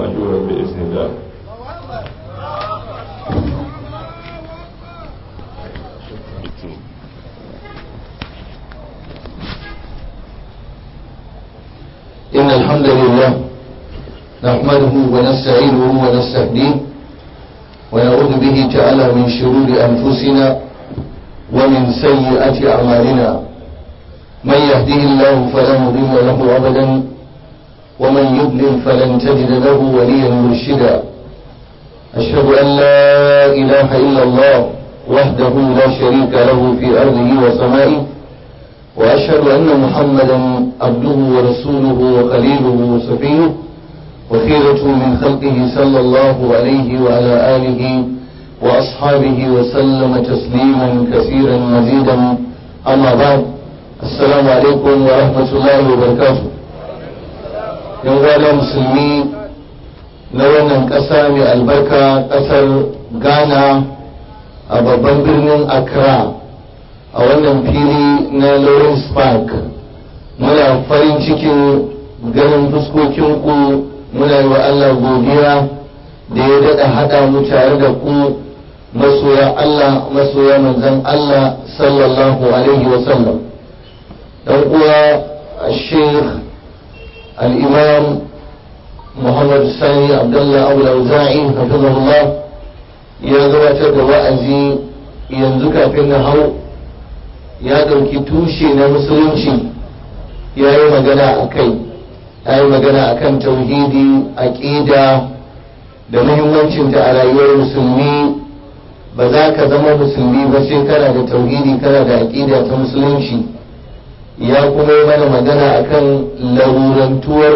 مأجورا بإذن الله. إن الحمد لله نحمده ونستعينه ونستهديه ونعوذ به تعالى من شرور أنفسنا ومن سيئات أعمالنا. من يهديه الله فلا مضل له أبدا ومن يضلل فلن تجد له وليا مرشدا. أشهد أن لا إله إلا الله وحده لا شريك له في أرضه وسمائه، وأشهد أن محمدا عبده ورسوله وخليله وصفيه وخيرة من خلقه صلى الله عليه وعلى آله وأصحابه وسلم تسليما كثيرا مزيدا. أما بعد، السلام عليكم ورحمة الله وبركاته. يوم مسلمي نوانا قسام البركة قصر غانا أبابا برنين أكرا a wannan fili na Lawrence Park. Muna farin cikin ganin fuskokinku, muna yi wa Allah godiya da ya daɗa haɗa mu tare da ku masoya Allah, masoya manzon Allah sallallahu alaihi wasallam. ɗan uwa Sheikh al-Imam Muhammad Sani Abdullah Abu Auza'i hafizahullah ya gabatar da wa'azi yanzu kafin na hau. Ya ɗauki tushe na musulunci ya yi magana a kai, ya yi magana a kan tauhidi, aƙida da muhimmancinta a rayuwar musulmi. Ba za ka zama musulmi ba sai kana da tauhidi, kana da aƙida ta musulunci. Ya kuma yi mana magana a kan larurantuwar,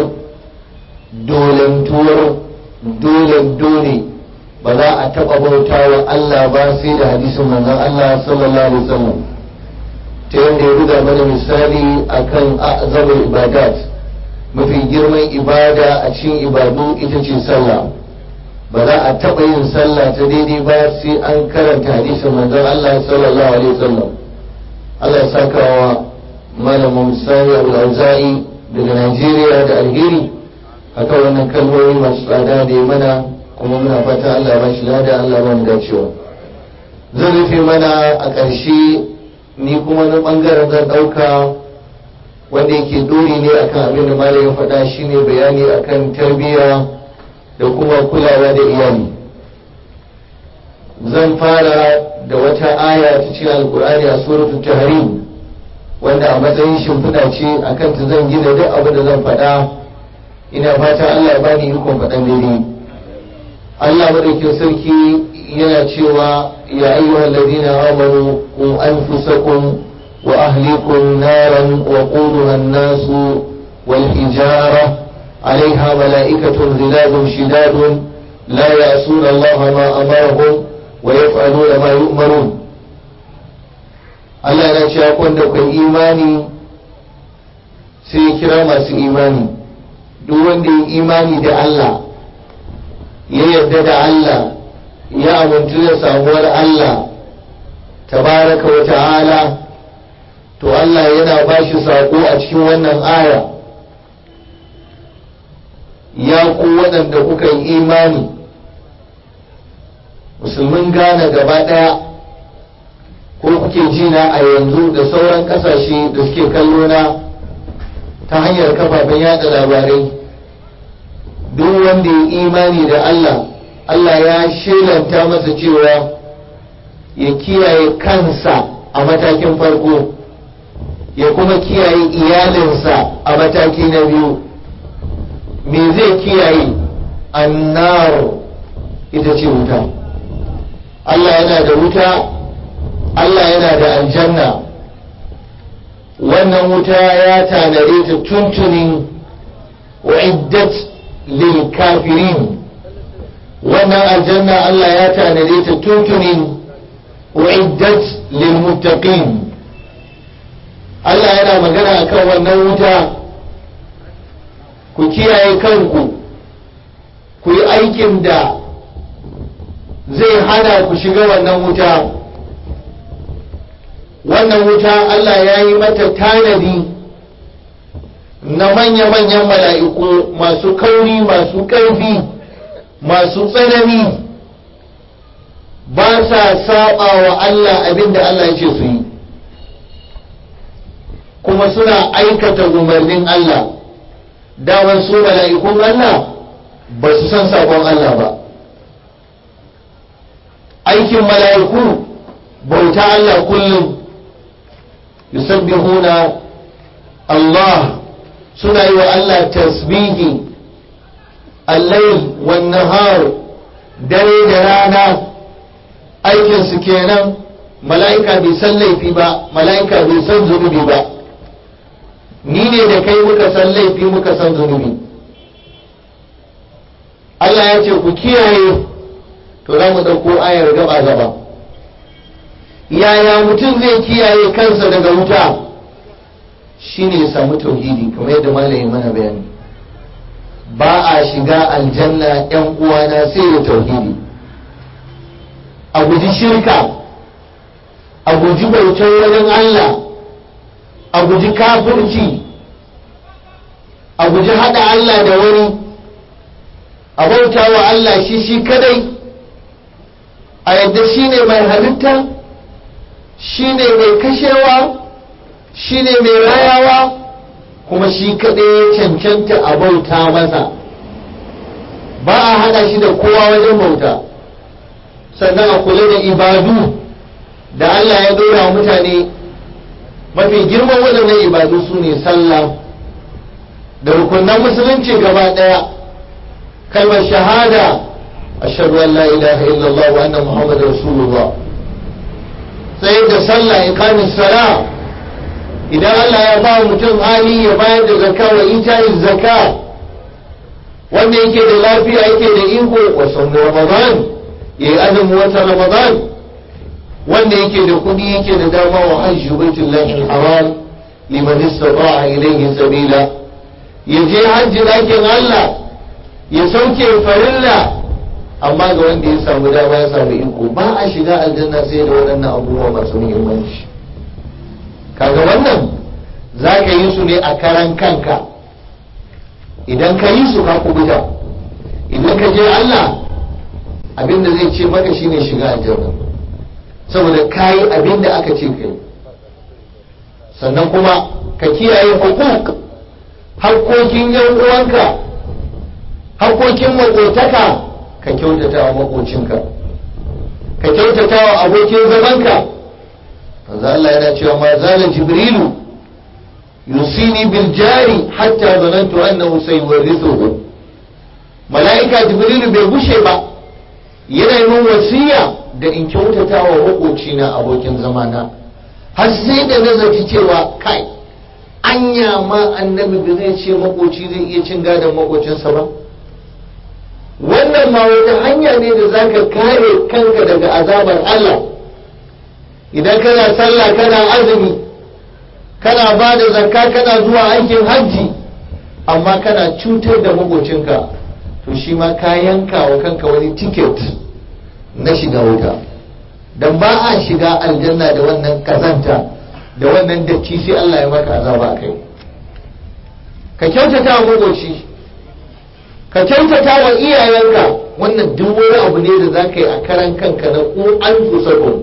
dole ba za a taɓa bauta wa Allah ba sai da hadisin manzon Allah sallallahu alaihi wasallam. Ta yadda ya buga mana misali akan azamul ibadat, mafi girman ibada a cikin ibadu ita ce sallah. Ba za a taɓa yin sallah ta daidai ba sai an karanta hadisin manzon Allah sallallahu alaihi wasallam. Allah ya saka wa malamin Sani Abu Auza'i daga Najeriya da alheri akan wannan kalmomi masu tsada da ya mana, kuma muna fata Allah ba shi lada, Allah ba mu dacewa. Zan rufe mana a ƙarshe, ni kuma na bangaren zan dauka wanda yake dori ne akan abin da malam ya faɗa, shine bayani akan tarbiyya da kuma kulawa da iyali. Zan fara da wata aya ta cikin alkur'ani a suratul tahrim, wanda a matsayin shimfiɗa ce akan ta zan gina duk abin da zan faɗa. Ina fata Allah ya bani ikon faɗan daidai. Allah madaukin sarki yana cewa يا أيها الذين آمنوا قوا أنفسكم وأهليكم نارا وقودها الناس والحجارة عليها ملائكة غلاظ شداد لا يعصون الله ما أمرهم ويفعلون ما يؤمرون. Allah yana cewa kun da kun imani sai kira masu imani. Duk wanda ya imani da Allah, ya yarda da Allah, ya amintu da samuwar Allah tabaraka wa ta'ala, to Allah yana ba shi saƙo a cikin wannan aya. Ya ku waɗanda kuka yi imani, musulmin Ghana gaba ɗaya, ko kuke jina a yanzu da sauran ƙasashe da suke kallo na ta hanyar kafafen yada labarai, duk wanda ya imani da Allah ya shelanta masa cewa ya kiyaye kansa a matakin farko, ya kuma kiyaye iyalinsa a mataki na biyu. Me zai kiyaye? Annar, ita ce wuta. Allah yana da wuta, Allah yana da aljanna. Wannan wuta ya tanade ta tuntunin wa'iddat lil kafirin. Wannan aljanna Allah ya tanade ta tuntunin uiddat lil muttaqin. Allah yana magana akan wannan wuta. Ku kiyaye kanku, ku yi aikin da zai hana ku shiga wannan wuta. Wannan wuta Allah ya yi mata tanadi na manya-manyan mala'iku masu kauri, masu ƙarfi, masu tsanani ba sa saba wa Allah abinda Allah ya ce su yi kuma suna aikata umarnin Allah. Daman su mala'ikun Allah ba su san sabon Allah ba. Aikin mala'iku bauta Allah kullum, yusabbihuna Allah, suna yi wa Allah tasbihi al-layl wan nahar, dare da rana. Aikinsu kenan. Mala'ika bai san laifi ba, mala'ika bai san zunubi ba. Ni ne da kai muka san laifi muka san zunubi. Allah ya ce ku kiyaye, to za mu ɗauko ayar gaba. Yaya mutum zai kiyaye kansa daga wuta? Shi ne ya samu tauhidi, kamar yadda malamin mana bayani. Ba a shiga aljanna ‘yan uwana sai da tauhidi. A guji shirka, a guji bautar wajen Allah, a guji kafirci, a guji haɗa Allah da wani, a bauta wa Allah shi kadai, a yadda shi ne mai halitta, shi ne mai kashewa, shi ne mai rayawa, kuma shi kadai ya cancanta a bauta masa. Ba a haɗa shi da kowa wajen bauta. Sannan a kula da ibadu da Allah ya dora wa mutane. Mafi girman waɗannan ibadu su ne sallah da rukunan musulunci gaba ɗaya, kalmar shahada, ashhadu an la ilaha illallah wa anna muhammadar rasulullah, sai da sallah, iqamis sala. Idan Allah ya ba mutum hali ya bayar da zakka wa ita'iz zakka, wanda yake da lafiya yake da iko, wa sawm ramadan, yayi azumin watan ramadan, wanda yake da kudi yake da dama wa hajju baitullahi al-haram liman istata'a ilayhi sabila, yaje hajji dakin Allah ya sauke farilla, amma ga wanda ya samu dama ya samu iko. Ba a shiga aljanna sai da waɗannan abubuwa masu muhimmanci. Kaga wannan za ka yi su ne a karan kanka. Idan ka yi su ka kubuta. Idan ka je Allah, abinda zai ce maka shine shiga aljanna, saboda kayi abinda aka ce kai. Sannan kuma ka kiyaye hukuk, hakkokin yan uwanka, hakkokin makotaka, ka kyautata wa makocinka, ka kyautata wa abokin zamanka. manzo Allah yana cewa ma zala jibrilu yusini bil jari hatta zanantu annahu sayuwarrithuhu. Mala'ika jibrilu bai gushe ba yana yin wasiya da in kyautata wa makocina, abokin zamana, har sai da nazarci cewa kai anya ma annabi da zai ce makoci zai iya cin gadon makocinsa ba. Wannan ma wata hanya ne da zaka kare kanka daga azabar Allah. Idan kana sallah, kana azumi, kana ba da zakka, kana zuwa aikin hajji, amma kana cutar da makocinka, to shi ma ka yanka wa kanka wani tiket na shiga wuta. Dan ba a shiga aljanna da wannan kazanta, da wannan datti, sai Allah ya maka azaba a kai. Ka kyautata wa makoci, ka kyautata wa iyayenka. Wannan duk wani abu ne da za ka yi a karan kanka na ku an fusakun.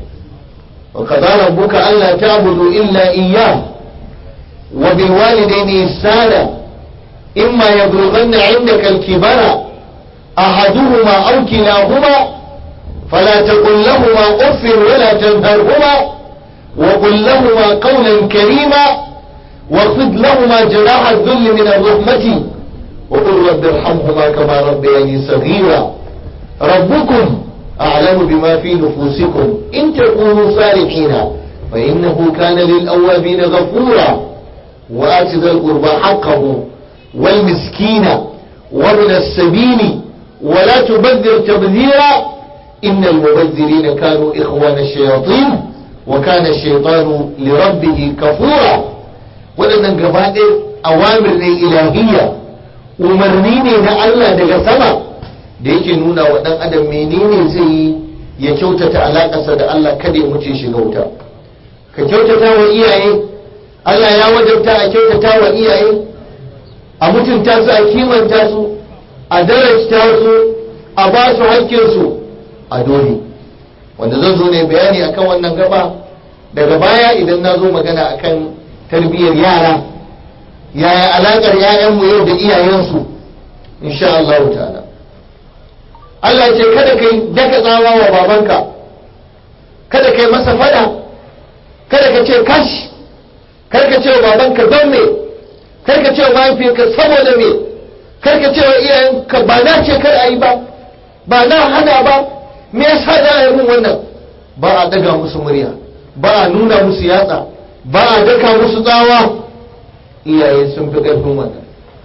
wa qadara rabbuka alla ta'budu illa iyyah wa bil walidayni ihsana imma yablughanna 'indaka al-kibara ahaduhuma aw kilahuma fala taqul lahumā uffin wa la tanharhumā wa qul lahumā qawlan karīmā واخفض لهما جناح الذل من الرحمة وقل رب ارحمهما كما ربياني صغيرا ربكم أعلم بما في نفوسكم إن تكونوا صالحين فإنه كان للأوابين غفورا وآت ذا القربى حقه والمسكين وابن السبيل ولا تبذر تبذيرا إن المبذرين كانوا إخوان الشياطين وكان الشيطان لربه كفورا. waɗannan gaba ɗaya awamir ne ilahiyya, umarni ne na Allah daga sama da yake nuna wa ɗan adam menene zai yi ya kyautata alaƙarsa da Allah, kada ya wuce shiga wuta. Ka kyautata wa iyaye, Allah ya wajabta a kyautata wa iyaye, a mutunta su, a kimanta su, a darajta su, a ba su haƙƙinsu a dole, wanda zan zo ne bayani akan wannan gaba daga baya idan na zo magana akan tarbiyyar yara, yaya alaƙar 'ya'yanmu yau da iyayensu insha Allah ta'ala. Allah ce kada kai daka tsawa wa babanka, kada kai masa fada, kada ka ce kash, kar ka ce wa babanka don me, kar ka ce wa mahaifiyarka saboda me, kar ka ce wa iyayenka ba na ce kar a yi ba, ba na hana ba, me yasa za a yi mun wannan. Ba a daga musu murya, ba a nuna musu yatsa, ba a daka musu tsawa. Iyaye sun fi ƙarfin wannan.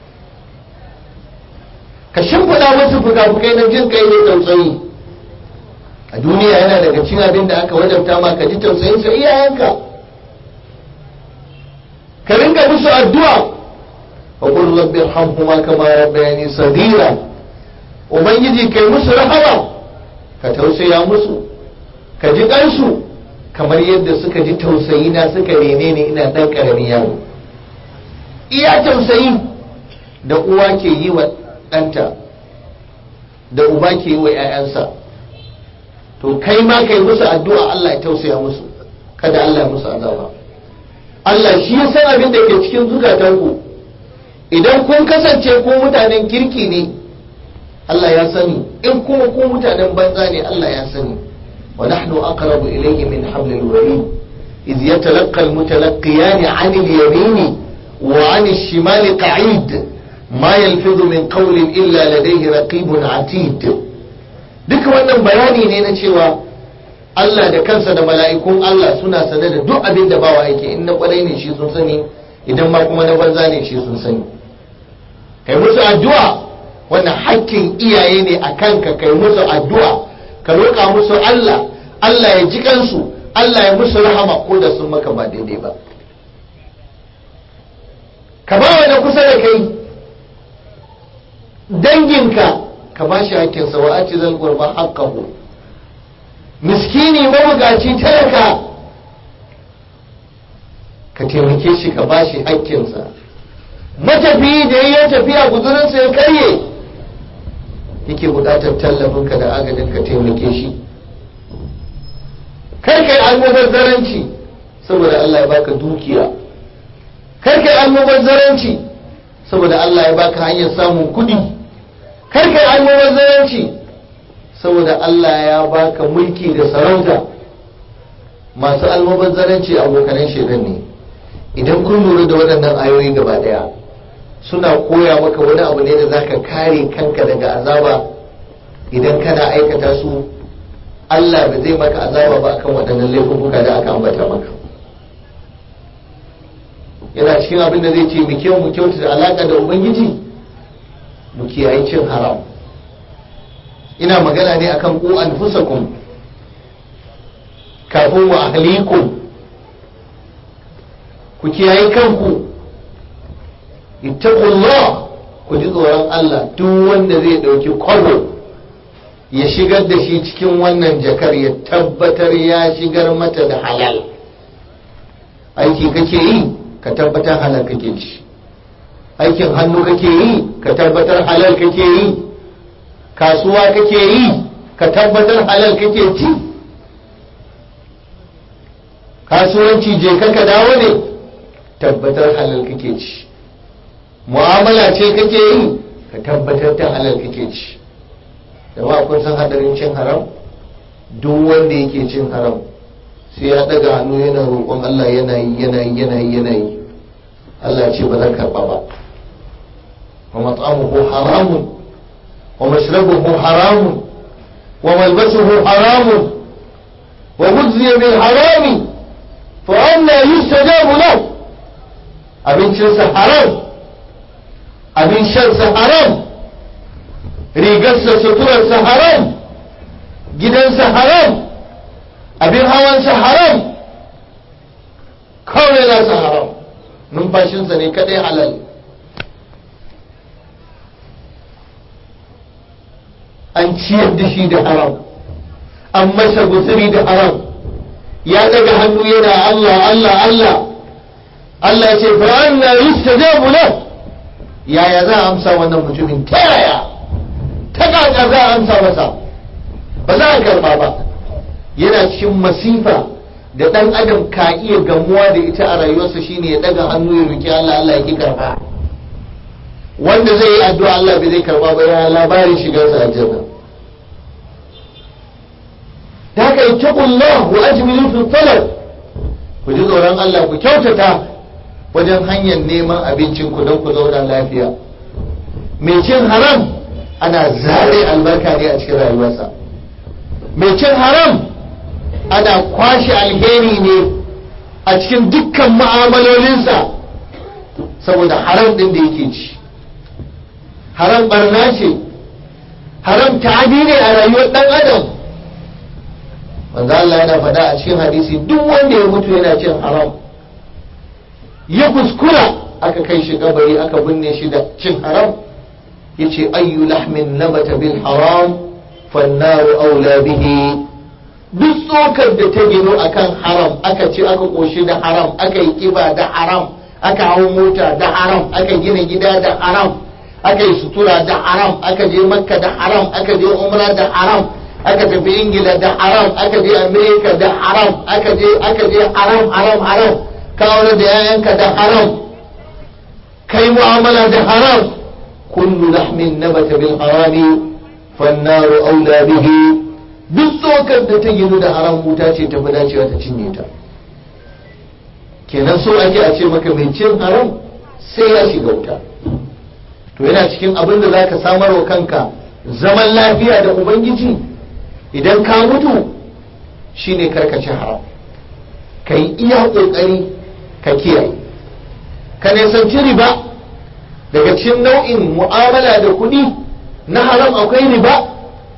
Ka shimfiɗa musu fuka-fukai na jin kai ne tausayi. A duniya yana daga cikin abin da aka wajabta ma ka ji tausayin sa iyayenka. Ka rinka musu addu'a. Wa qul rabbi irhamhuma kama rabbayani saghira. Ubangiji kai musu rahama, ka tausaya musu, ka ji kansu kamar yadda suka ji tausayi na suka rene ni ina dan karamin yaro. Iya tausayi da uwa ke yi wa ɗanta, da uba ke yi wa 'ya'yansa, to kai ma kai musu addu'a Allah ya tausaya musu, kada Allah ya musu azaba. Allah shi ya san abin da ke cikin zukatanku. Idan kun kasance ku mutanen kirki ne, Allah ya sani, in kuma ku mutanen banza ne, Allah ya sani. Wa nahnu aqrabu ilayhi min hablil warid idh yatalaqqa al-mutalaqqiyan 'ani al-yamini wa 'ani ash-shimali qa'id ma yalfidhu min qawlin illa ladayhi raqibun 'atid. Duka wannan bayani ne na cewa Allah da kansa da mala'ikun Allah suna sane da duk abin da bawa yake, in na kwarai ne shi sun sani, idan ma kuma na banza ne shi sun sani. Kai musu addu'a, wannan hakkin iyaye ne a kanka, kai musu addu'a, ka roƙa musu Allah, Allah ya ji kansu, Allah ya musu rahama ko da sun maka ba daidai ba. Ka ba wani kusa da kai, danginka ka ba shi hakkinsa, wa ati zal qurba haqqahu. Miskini mabugaci talaka ka taimake shi, ka ba shi hakkinsa. Matafiyi da ya tafiya guzurinsa ya karye, yake buƙatar tallafinka da agajin ka taimake shi. Kar kai almubazzaranci saboda Allah ya baka dukiya, kar kai almubazzaranci saboda Allah ya baka hanyar samun kuɗi, kar kai almubazzaranci saboda Allah ya baka mulki da sarauta. Masu almubazzaranci abokanan shedan ne. Idan kun lura da waɗannan ayoyi gaba ɗaya, suna koya maka wani abu ne da zaka kare kanka daga azaba. Idan kana aikata su, Allah ba zai maka azaba ba akan waɗannan laifuka da aka ambata maka. Yana cikin abin da zai ce mu kyauta da alaƙa da Ubangiji, mu kiyaye cin haram. Ina magana ne akan ku anfusakum kafin wa ahlikum. Ku kiyaye kanku, ittaqullah, ku ji tsoron Allah. Duk wanda zai dauki kwabo ya shigar da shi cikin wannan jakar, ya tabbatar ya shigar mata da halal. Aiki kake yi, ka tabbatar halal kake ci. Aikin hannu kake yi, ka tabbatar halal kake yi. Kasuwa kake yi, ka tabbatar halal kake ci. Kasuwanci je ka dawo ne, tabbatar halal kake ci. Mu'amala ce kake yi, ka tabbatar da halal kake ci. Jama'a kun san hadarin cin haram? Duk wanda yake cin haram sai ya daga hannu yana roƙon Allah, yana yi. Allah ce ba zan karɓa ba. Wa mat'amuhu haramun wa mashrabuhu haramun wa malbasuhu haramun wa ghuzziya bil harami fa anna yustajabu lahu. Abincinsa haram, abin shansa haram, rigarsa suturarsa haram, gidansa haram, abin hawansa haram, kawai nasa haram, numfashinsa ne kadai halal. An ciyar da shi da haram, an masa guzuri da haram, ya daga hannu yana Allah Allah Allah. Allah ya ce fa anna yustajabu lahu. Yaya za a amsa wannan mutumin? Ta yaya? Ta kaka za za a amsa masa, ba za a karba ba. Yana cikin masifa da ɗan adam ka iya gamuwa da ita a rayuwarsa shine ya daga hannu ya roki Allah, Allah ya ki karba. Wanda zai yi addu'a Allah bai zai karba ba, ya labarin shigarsa aljanna. da haka ittaqullah wa ajmilu fi talab, ku ji tsoron Allah ku kyautata wajen hanyar neman abincin ku don ku zauna lafiya. mai cin haram ana zare albarka ne a cikin rayuwarsa, mai cin haram ana kwashe alheri ne a cikin dukkan mu'amalolinsa, saboda haram din da yake ci. Haram barna ce, haram ta'adi ne a rayuwar dan adam. manzo Allah yana faɗa a cikin hadisi, duk wanda ya mutu yana cin haram, ya kuskura aka kai shi kabari aka binne shi da cin haram, yace ayyu lahmin nabata bil haram fannaru aula bihi. duk tsokar da ta gino akan haram, aka ci aka koshi da haram, aka yi kiba da haram, aka hau mota da haram, aka gina gida da haram, aka yi sutura da haram, aka je makka da haram, aka je umra da haram, aka tafi ingila da haram, aka je amerika da haram, aka je haram, ka aure da yayanka da haram, kai mu'amala da haram. kullu lahmin nabata bil harami fannaru aula bihi. duk tsokar da ta ginu da haram wuta ce ta fi dacewa ta cinye ta. kenan so ake a ce maka mai cin haram sai ya shiga wuta. to yana cikin abin da zaka samar wa kanka zaman lafiya da ubangiji idan ka mutu shine karkace haram, ka yi iya kokari ka kiyaye, ka nisanci riba. daga cikin nau'in mu'amala da kuɗi na haram akwai riba.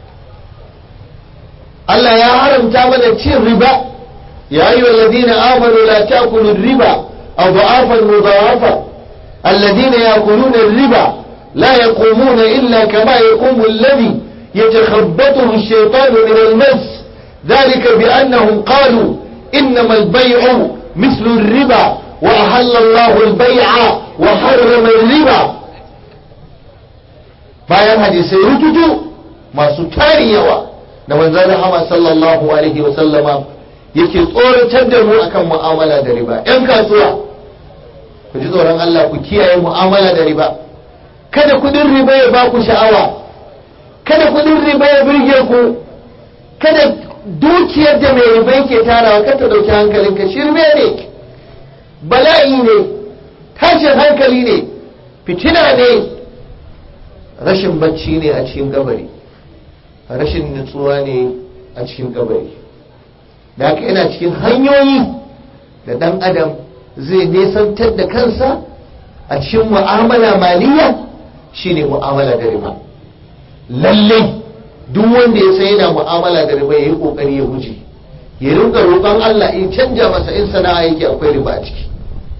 Allah ya haramta mana cin riba. ya ayyuhal ladina amanu la ta'kulu riba adhafan mudhawafa alladhina ya'kuluna riba la yaqumuna illa kama yaqumu alladhi يتخبطه الشيطان من المس ذلك بأنهم قالوا إنما البيع مثل الربا وأحل الله البيع وحرم الربا. bayan hadisai rututu masu tarin yawa da manzon Muhammad sallallahu alaihi wa sallama yake tsoratar da mu akan mu'amala da riba. Yan kasuwa ku ji tsoron Allah, ku kiyaye mu'amala da riba. kada kudin riba ya ba ku sha'awa, kada kudin riba ya birge ku, kada dukiyar da mai riba yake tarawa kada ta dauki hankalinka. shirme ne, bala'i ne, tashin hankali ne, fitina ne, rashin bacci ne a cikin kabari, rashin nutsuwa ne a cikin kabari. da haka yana cikin hanyoyi da dan adam zai nesantar da kansa a cikin mu'amala maliya shine mu'amala da riba. lalle duk wanda ya san yana mu'amala da riba yayi kokari ya guje, ya rinka roƙon Allah in canja masa, in sana'a yake akwai riba a ciki,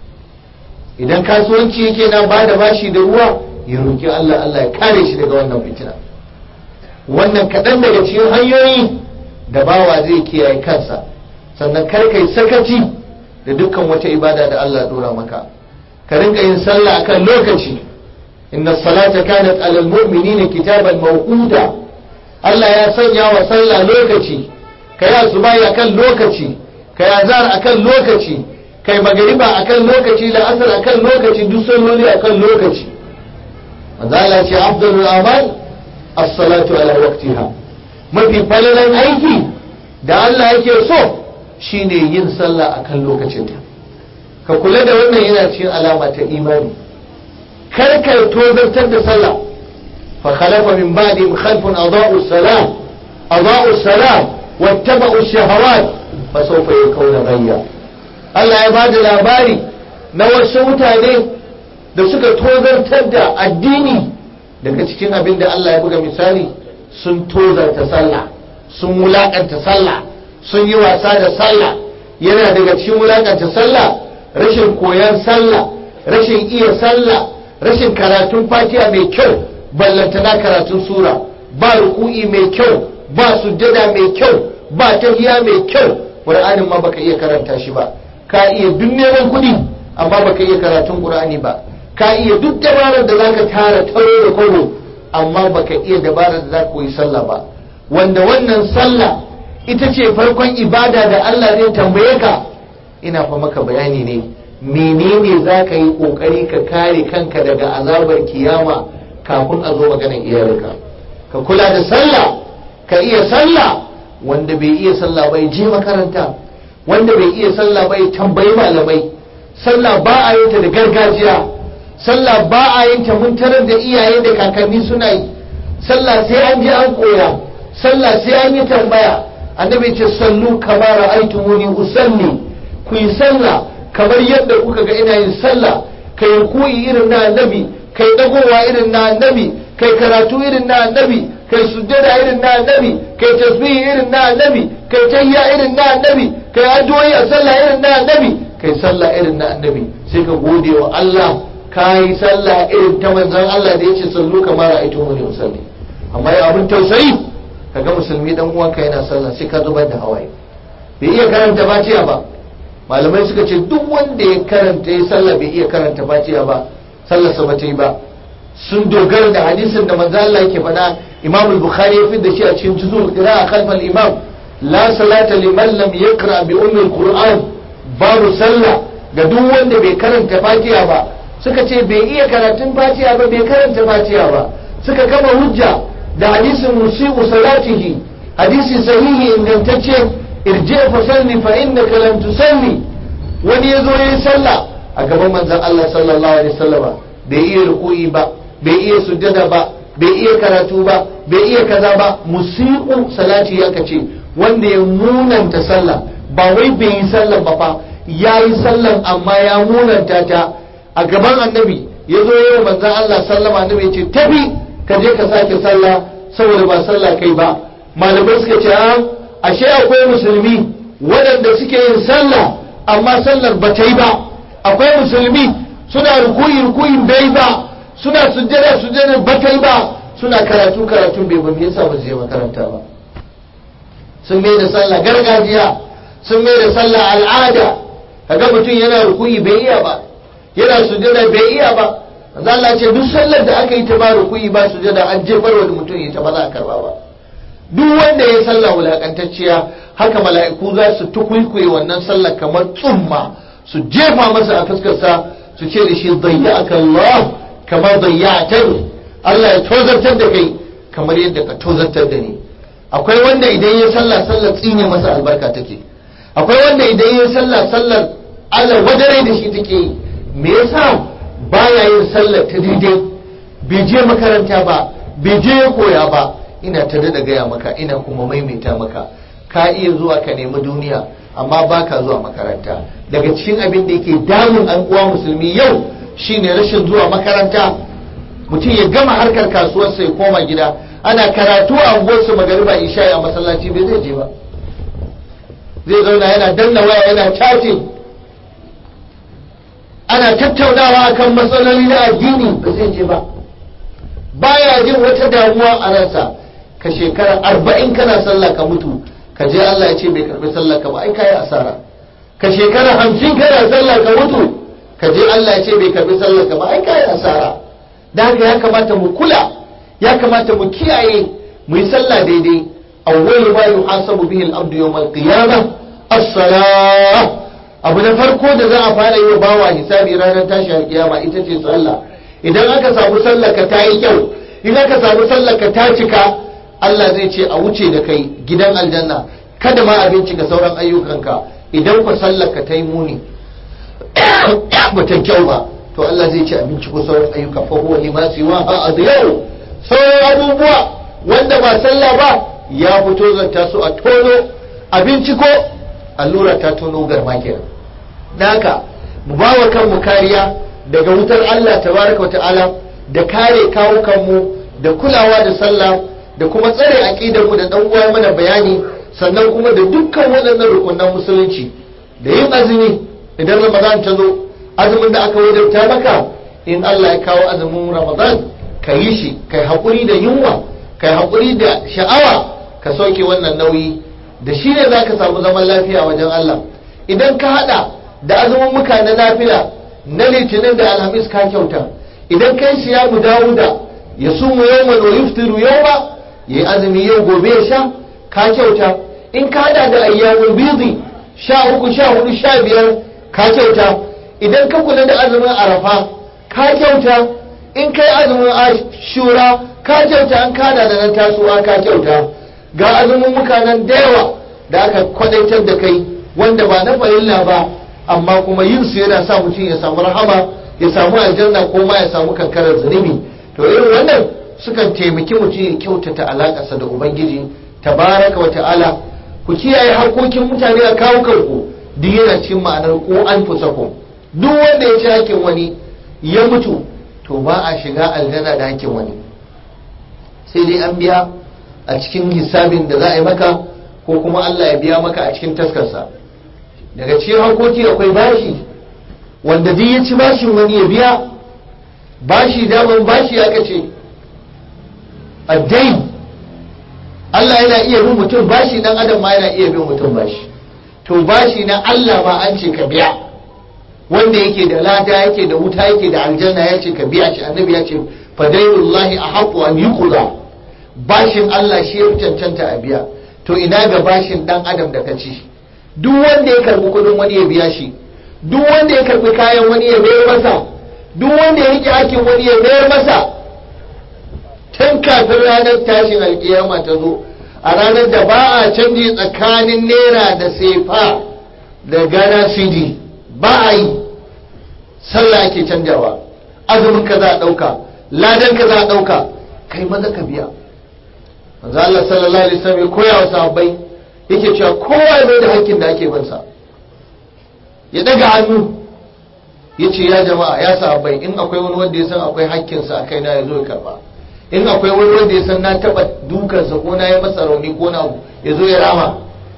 idan kasuwanci yake na bada bashi da ruwa ya roƙi Allah, Allah ya kare shi daga wannan fitina. wannan kaɗan daga cikin hanyoyi da bawa zai kiyaye kansa. sannan kar kai sakaci da dukkan wata ibada da Allah ya dora maka, ka rinka yin sallah akan lokaci. inna salata kanat alal mu'minina kitaban mawquta. Allah ya sanya wa sallah lokaci, kai asubai akan lokaci, kai azhar akan lokaci, kai magriba akan lokaci, la asr akan lokaci, duk salloli akan lokaci. manzo Allah ce afdalul a'mal as-salatu ala waqtiha. mafi falalan aiki da Allah yake so shine yin sallah akan lokacinta. ka kula da wannan, yana cikin alama ta imani. kar ka tozartar da sallah. fa khalafa min ba'dihim khalfun adaa'u salam wattaba'u shahawat fa sawfa yakuna ghayya. Allah ya bada labari na wasu mutane da suka tozartar da addini. daga cikin abin da Allah ya buga misali, sun tozarta sallah, sun wulakanta sallah, sun yi wasa da sallah. yana daga cikin wulakanta sallah rashin koyan sallah, rashin iya sallah, rashin karatun fatiha mai kyau, ballantana karatun sura, ba ruku'i mai kyau, ba sujjada mai kyau, ba tahiyya mai kyau. Qur'anin ma baka iya karanta shi ba. ka iya duk neman kuɗi amma baka iya karatun Qur'ani ba. ka iya duk dabarar da zaka tara taro da kwaro amma baka iya dabarar da za ka koyi sallah ba, wanda wannan sallah ita ce farkon ibada da Allah zai tambaye ka. Ina fa maka bayani ne menene za ka yi kokari ka kare kanka daga azabar kiyama kafin a zo maganar iyalinka. Ka kula da sallah, ka iya sallah. Wanda bai iya sallah bai je makaranta, wanda bai iya sallah bai tambayi malamai. Sallah ba a yin ta da gargajiya, sallah ba a yin ta mun tarar da iyaye da kakanni suna yi. Sallah sai an je an koya, sallah sai an yi tambaya. Annabi ce sallu kama ra'aytumuni usalli, ku yi sallah kamar yadda kuka ga ina yin sallah. Kai ruku'i irin na annabi, kai dagowa irin na annabi, kai karatu irin na annabi, kai sujjada irin na annabi, kai tasbihi irin na annabi, kai tahiyya irin na annabi, kai addu'o'i a sallah irin na annabi, kai sallah irin na annabi. Sai ka gode wa Allah, kai sallah irin ta manzon Allah da yace sallu kama ra'aytumuni usalli. Amma ya abin tausayi, kaga musulmi dan uwanka yana sallah sai ka zubar da hawaye. Bai iya karanta Fatiha ba. Malamai suka ce duk wanda ya karanta ya sallah bai iya karanta Fatiha ba, sallarsa ba ta yi ba. Sun dogara da hadisin da manzo Allah yake faɗa, Imam al-Bukhari ya fitar da shi a cikin juzul qira'a khalf al-imam, la salata liman lam yaqra bi ummi al-Qur'an. Babu sallah ga duk wanda bai karanta Fatiha ba. Suka ce bai iya karatun Fatiha ba, bai karanta Fatiha ba. Suka kama hujja da hadisin musibu salatihi, hadisi sahihi ingantacce, irji fa salli fa innaka lam tusalli. Wani yazo yayin sallah a gaban manzon Allah sallallahu alaihi wasallam, bai iya ruku'i ba, bai iya sujjada ba, bai iya karatu ba, bai iya kaza ba. Musiqu salati ya kace wanda ya munanta sallah, ba wai bai yi sallah ba fa, yayi sallan amma ya munanta ta. A gaban annabi yazo yayin manzon Allah sallama, annabi ya ce tafi ka je ka sake sallah saboda ba sallah kai ba. Malamai suka ce ashe akwai musulmi waɗanda suke yin sallah amma sallar ba ta yi ba. Akwai musulmi suna rukuyi bai ba, suna sujjada ba ta yi ba, suna karatu bai ba. Me yasa ba su je makaranta ba? Sun mai da sallah gargajiya, sun mai da sallah al'ada. Kaga mutum yana rukuyi bai iya ba, yana sujjada bai iya ba. Manzo Allah ce duk sallar da aka yi ta ba rukuyi ba sujjada an jefar wa mutum ya ta ba za a karba ba. Duk wanda ya sallah wulakantacciya, haka mala'iku za su tukuikuye wannan sallar kamar tsumma, su jefa masa a fuskarsa su ce da shi dayyaka Allah kamar dayyatani, Allah ya tozartar da kai kamar yadda ka tozartar da ni. Akwai wanda idan ya sallah sallar tsine masa albarka take. Akwai wanda idan ya sallah sallar Allah wadare da shi take yi. Me yasa baya yin sallar ta daidai? Bai je makaranta ba, bai je ya koya ba. Ina ta da gaya maka, ina kuma maimaita maka, ka iya zuwa ka nemi duniya amma baka zuwa makaranta. Daga cikin abin da yake damun an uwa musulmi yau shine rashin zuwa makaranta. Mutum ya gama harkar kasuwarsa ya koma gida, ana karatu a unguwarsu magariba isha'i a masallaci bai zai je ba. Zai zauna yana danna waya yana chatting, ana tattaunawa akan matsaloli na addini ba zai je ba. Baya jin wata damuwa a ransa. Ka shekara 40 kana sallah ka mutu, ka je Allah ya ce bai karbi sallah ka ba, ai kai asara. Ka shekara 50 kana sallah ka mutu, ka je Allah ya ce bai karbi sallah ka ba, ai kai asara. Da haka ya kamata mu kula, ya kamata mu kiyaye, mu yi sallah daidai. Awwalu ma yuhasabu bihi al-abdu yawm al-qiyamah as-salah. Abu na farko da za a fara yi wa bawa hisabi ranar tashi al-qiyama ita ce sallah. Idan aka samu sallah ka ta yi kyau, in aka samu sallah ka ta cika, Allah zai ce a wuce da kai gidan aljanna, kada ma a bincika sauran ayyukanka. Idan ku sallar ka ta yi muni ba ta kyau ba, to Allah zai ce a binciko sauran ayyuka. Fa huwa limasi wa adiyau, sauran abubuwa wanda ba sallah ba ya fito zanta su a tono, a binciko. Allura ta tono garma kenan. Dan haka mu bawa kanmu kariya daga wutar Allah tabaraka wa ta'ala, da kare kawukanmu, da kulawa da sallah, da kuma tsare aqidarmu da dan uwa mana bayani, sannan kuma da dukkan waɗannan rukunan musulunci, da yin azumi idan Ramadan ta zo, azumin da aka wajabta maka, in Allah ya kawo azumin Ramadan ka yi shi, kai haƙuri da yunwa, kai haƙuri da sha'awa, ka sauke wannan nauyi, da shi ne za ka samu zaman lafiya wajen Allah. Idan ka haɗa da azumin muka na lafiya na litinin da alhamis ka kyauta. Idan kai siyamu dawuda yasumu yawman wa yuftiru yawma, yayi azumi yau gobe ya sha, ka kyauta. in ka hada da ayyamul bidi 13 14 15 ka kyauta. idan ka kula da azumin arafa ka kyauta. in kai azumin ashura ka kyauta. an kada da nan tasuwa ka kyauta. ga azumin mukanan da yawa da aka kwadaitar da kai wanda ba na farilla ba, amma kuma yin su yana sa mutum ya samu rahama, ya samu aljanna, ko ma ya samu kankarar zunubi. to irin wannan sukan taimaki mutum ya kyautata alakarsa da ubangiji tabaraka wa ta'ala. ku kiyaye hakokin mutane a kawo kanku, duk yana cikin ma'anar ko an fusakum. duk wanda ya ci hakkin wani ya mutu, to ba a shiga aljanna da hakkin wani, sai dai an biya a cikin hisabin da za a yi maka, ko kuma Allah ya biya maka a cikin taskarsa. daga cikin hakoki akwai bashi, wanda duk ya ci bashin wani ya biya. bashi daman bashi aka ce addai, Allah yana iya bin mutum bashi, dan adam ma yana iya bin mutum bashi. to bashi na Allah ma an ce ka biya, wanda yake da lada, yake da wuta, yake da aljanna, ya ce ka biya shi. annabi ya ce fadailullahi ahaqqu an yuqda, bashin Allah shi ya cancanta a biya. to ina ga bashin dan adam da ka ci? duk wanda ya karbi kudin wani ya biya shi, duk wanda ya karbi kayan wani ya bayar masa, duk wanda ya rike hakkin wani ya bayar masa. tun kafin ranar tashin alkiyama ta zo, a ranar da ba a canji tsakanin naira da sefa da gana cd, ba a yi. sallah ake canjawa, azumin ka za a ɗauka, ladan ka za a ɗauka, kai maza ka biya. manzo Allah sallallahu alaihi wasallam ya koya wa sahabbai, yake cewa kowa ya mai da hakkin da ake bansa. ya daga hannu yace ya jama'a, ya sahabbai, in akwai wani wanda ya san akwai hakkinsa a kaina ya zo ya karba. in akwai wani wanda ya san na taba dukansa ko na yi masa rauni ko na abu, ya zo ya rama.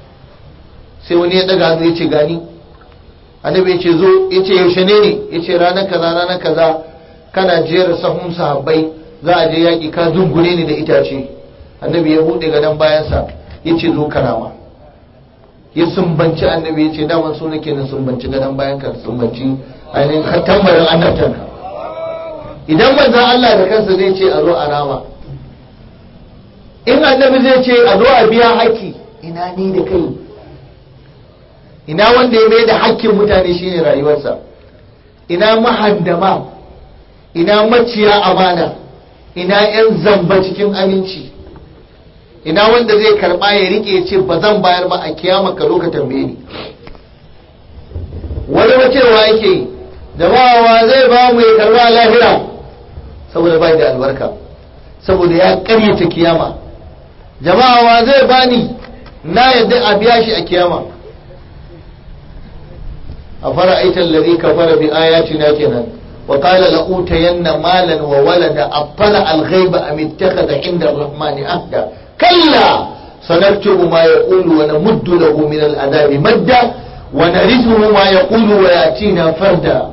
sai wani ya daga hannu yace gani. annabi yace zo, yace yaushe ne? yace ranar kaza kana jera sahun sahabbai, za a je yaki, ka zungure ni da itace. annabi ya bude gadon bayansa, yace zo karama. ya sumbanci annabi, yace daman so nake na sumbanci gadon bayan ka, sumbanci ainihin tambarin annabtanka. idan manzon Allah da kansa zai ce a zo a rama, in annabi zai ce a zo a biya haƙƙi, ina ni da kai? ina wanda ya mai da haƙƙin mutane shine rayuwarsa? ina mahandama? ina maciya amana? ina 'yan zamba cikin aminci? ina wanda zai karba ya rike ya ce ba zan bayar ba, a kiyama ka zo ka tambaye ni? wani wacewa yake yi, jama'a wa zai ba mu ya karba lahira? saboda bai da albarka, saboda ya karyata kiyama. jama'a wa zai bani na yadda a biya shi a kiyama? a fara'aitar ladhi kafara bi ayatina kenan, wa qala la utayanna malan wa walada, attala al-ghaiba am ittakhadha inda ar-rahmani ahda. كلا سنكتب ما يقول ونمد له من العذاب مدا ونرثه ما يقول ويأتينا فردا.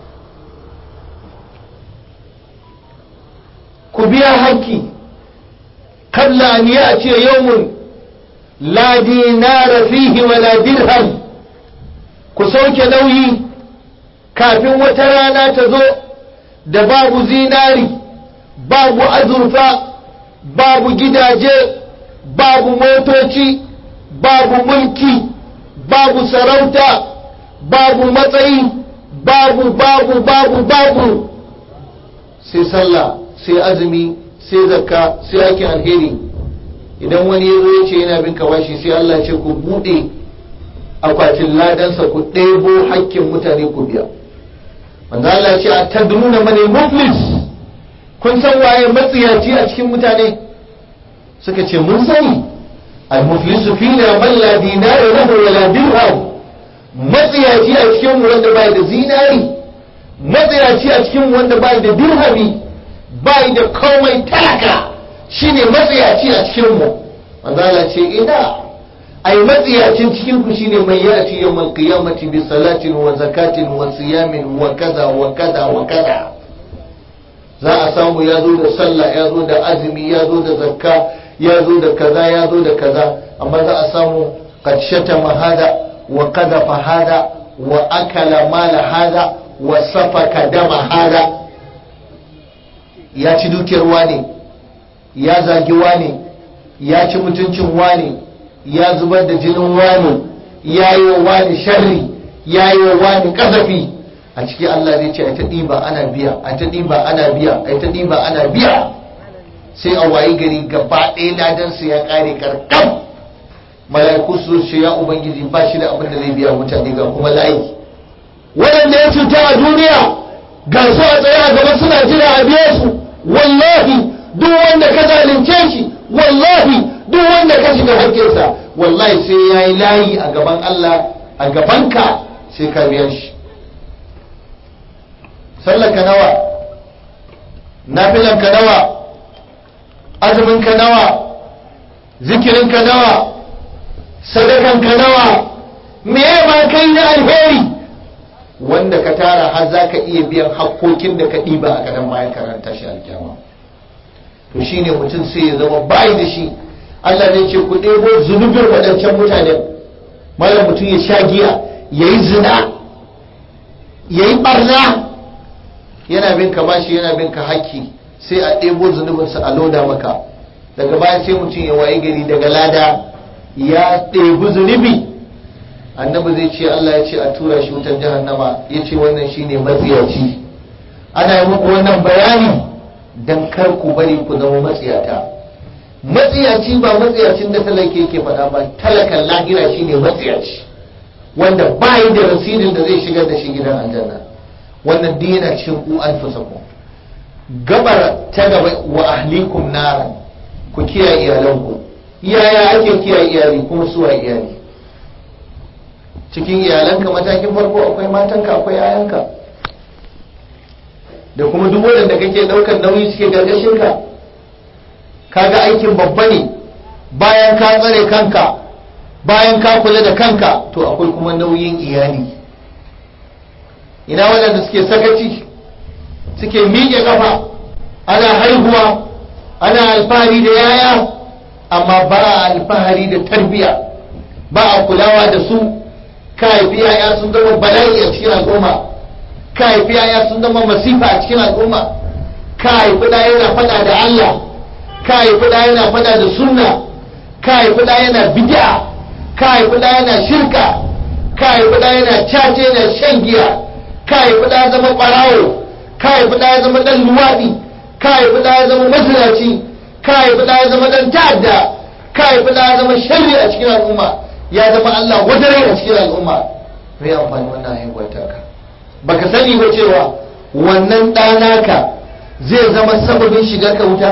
كبيا حكي قبل أن يأتي يوم لا دينار فيه ولا درهم. كسوك نوي كافٍ وترانا تزو دباب زيناري، باب أزرفا، babu gidaje, babu motoci, babu mulki, babu sarauta, babu matsayi, babu sai sallah, sai azumi, sai zakka, sai aikin alheri. idan wani yazo ya ce yana bin kawashi, sai Allah ce ku bude akwatin ladansa, ku ɗebo hakkin mutane ku biya. manzo Allah ce a tadruna man al-muflis, kun san waye matsiyaci a cikin mutane? suka ce mun sani. al-muflisu fina man la dinara lahu wa la dirham. matsiyaci a cikin mu wanda bai da zinari, matsiyaci a cikin mu wanda bai da dirhami, bai da komai, talaka shine matsiyaci a cikin mu. manzo Allah ce ina, ai matsiyacin cikin ku shine mai yati yawmal qiyamati bi salatin wa zakatin wa siyamin wa kaza wa kaza wa kaza. za a samu ya zo da sallah, ya zo da azumi, ya zo da zakka, ya zo da kaza, ya zo da kaza, amma za a samu qad shatama hada wa qadhafa hada wa akala mala hada wa safaka dama hada. ya ci dukiyar wane, ya zagi wane, ya ci mutuncin wane, ya zubar da jinin wane, ya yi wa wane sharri, ya yi wa wane kazafi. A ciki Allah zai ce a ta ɗiba ana biya, a ta ɗiba ana biya, a ta ɗiba ana biya, sai a wayi gari gaba ɗaya ladansu ya ƙare karkam. Mala'iku su ce ya Ubangiji ba shi da abin da zai biya mutane ga kuma layi. Waɗanda ya cuta a duniya ga su a tsaye a gaba suna jira a biye su. Wallahi duk wanda ka zalunce shi, wallahi duk wanda ka shiga hakkinsa, wallahi sai ya yi layi a gaban Allah, a gabanka sai ka biya shi. Sallarka nawa, nafilanka nawa, azuminka nawa, zikirinka nawa, sadakanka nawa, me ma kai na alheri wanda ka tara har za ka iya biyan hakkokin da ka ɗiba a gadon bayan karanta shi alkyama. To shi ne mutum sai ya zama bayi da shi. Allah ne ce ku ɗebo zunubin waɗancan mutane. Malam mutum ya sha giya, ya yi zina, ya yi ɓarna, yana bin ka bashi, yana bin ka haƙƙi, sai a ɗebo zunubinsa a loda maka. Daga baya sai mutum ya wayi gari daga lada ya ɗebi zunubi. Annabi zai ce Allah ya ce a tura shi wutar jahannama, ya ce wannan shine matsiyaci. Ana yi muku wannan bayani dan kar ku bari ku zama matsiyata. Matsiyaci ba matsiyacin da talaka yake faɗa ba, talakan lahira shine matsiyaci wanda ba yi da rasidin da zai shigar da shi gidan aljanna. Wannan duk yana cikin ku anfusakum. Gabar ta gaba wa ahlikum naran, ku kiyaye iyalanku. Yaya ake kiyaye iyali kuma suwa iyali? Cikin iyalanka matakin farko akwai matanka, akwai yayanka, da kuma duk wanda kake daukar nauyi suke gargashinka. Kaga aikin babba ne. Bayan ka tsare kanka, bayan ka kula da kanka, to akwai kuma nauyin iyali. Ina waɗanda suke sakaci, suke miƙe kafa, ana haihuwa, ana alfahari da yaya, amma ba a alfahari da tarbiya, ba a kulawa da su. Ka haifi yaya sun zama bala'i a cikin al'umma, ka haifi yaya sun zama masifa a cikin al'umma, ka haifi da yana fada da Allah, ka haifi da yana fada da sunna, ka haifi da yana bid'a, ka haifi da yana shirka, ka haifi da yana cace, yana shan giya, ka haifi da ya zama barawo, ka haifi da ya zama dan luwadi, ka haifi da ya zama mazinaci, ka haifi da ya zama dan ta'adda, ka haifi da ya zama sharri a cikin al'umma, ya zama Allah wadare a cikin al'umma. Mai amfani wannan haihuwar taka? Baka sani ba cewa wannan ɗanaka zai zama sababin shigar ka wuta?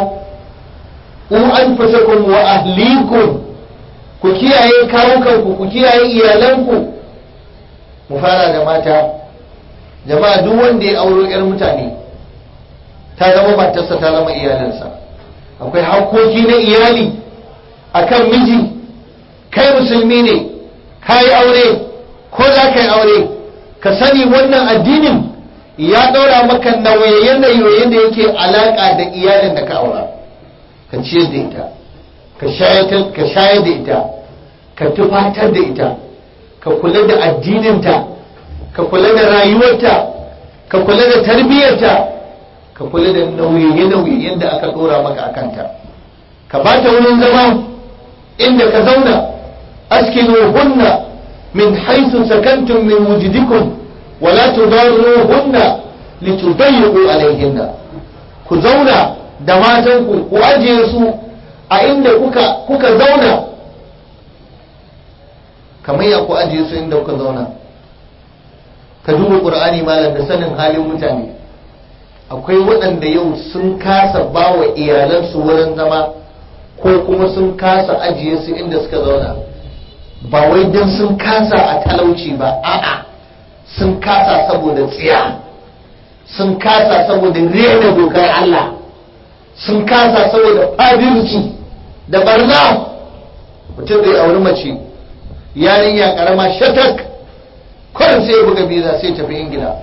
Anfusakum wa ahlikum, ku kiyaye kawukanku, ku kiyaye iyalanku. Mu fara da mata. Jama'a, duk wanda ya auro 'yar mutane ta zama matarsa, ta zama iyalinsa. Akwai hakkoki na iyali akan miji. Kai musulmi ne, ka yi aure ko za ka yi aure, ka sani wannan addinin ya ɗaura maka nauyayen da yake alaƙa da iyalin da ka aura. Ka ciyar da ita, ka shayar da ita, ka tufatar da ita, ka kula da addininta, ka kula da rayuwarta, ka kula da tarbiyyarta, ka kula da nauye-nauyen da aka ɗora maka a kanta. Ka ba ta wurin zama inda ka zauna. أسكنوهن من حيث سكنتم من وجدكم ولا تضاروهن لتضيقوا عليهن. ku zauna da matanku, ku ajiye su a inda kuka zauna. Kamar ya ku ajiye su inda kuka zauna. Ka duba Qur'ani malam da sanin halin mutane. Akwai waɗanda yau sun kasa bawa iyalansu wurin zama, ko kuma sun kasa ajiye su inda suka zauna. Ba wai don sun kasa a talauci ba, a'a, sun kasa saboda tsiya, sun kasa saboda rena dokar Allah, sun kasa saboda fadirci da barna. Mutum zai auri mace, yarinya karama shatak, kawai sai ya buga biza sai tafi Ingila.